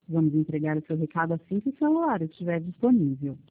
Vamos entregar o seu recado assim que o celular estiver disponível.